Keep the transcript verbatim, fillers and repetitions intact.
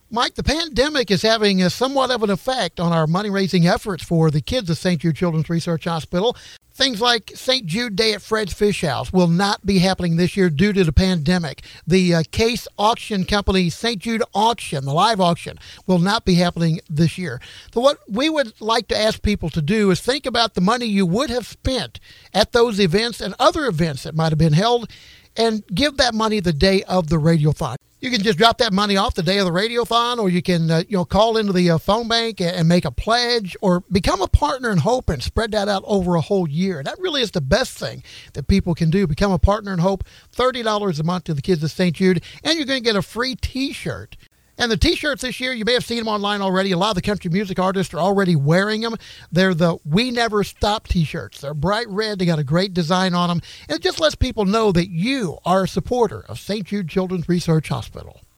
Mike, the pandemic is having a somewhat of an effect on our money-raising efforts for the kids of Saint Jude Children's Research Hospital. Things like Saint Jude Day at Fred's Fish House will not be happening this year due to the pandemic. The uh, case auction company, Saint Jude Auction, the live auction, will not be happening this year. So what we would like to ask people to do is think about the money you would have spent at those events and other events that might have been held, and give that money the day of the radiothon. You can just drop that money off the day of the radiothon, or you can uh, you know call into the uh, phone bank and, and make a pledge, or become a partner in Hope and spread that out over a whole year. That really is the best thing that people can do. Become a partner in Hope, thirty dollars a month to the kids of Saint Jude, and you're going to get a free T-shirt. And the T-shirts this year, you may have seen them online already. A lot of the country music artists are already wearing them. They're the We Never Stop T-shirts. They're bright red. They got a great design on them. And it just lets people know that you are a supporter of Saint Jude Children's Research Hospital.